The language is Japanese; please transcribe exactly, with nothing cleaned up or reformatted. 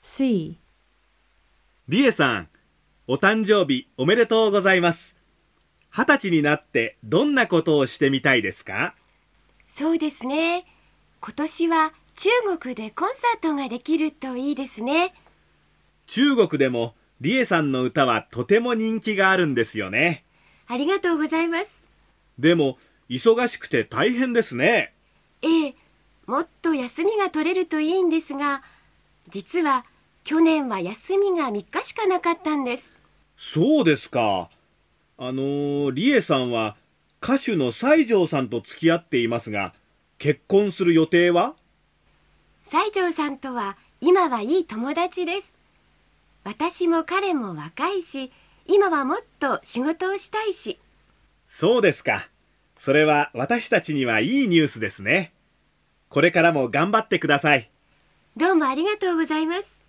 C、 リエさん、お誕生日おめでとうございます。二十歳になってどんなことをしてみたいですか？ そうですね。今年は中国でコンサートができるといいですね。 中国でもリエさんの歌はとても人気があるんですよね。 ありがとうございます。 でも忙しくて大変ですね。 ええ、もっと休みが取れるといいんですが、実は去年は休みがみっかしかなかったんです。 そうですか。あのリエさんは歌手の西条さんと付き合っていますが、結婚する予定は？ 西条さんとは今はいい友達です。私も彼も若いし、今はもっと仕事をしたいし。 そうですか。それは私たちにはいいニュースですね。これからも頑張ってください。 どうもありがとうございます。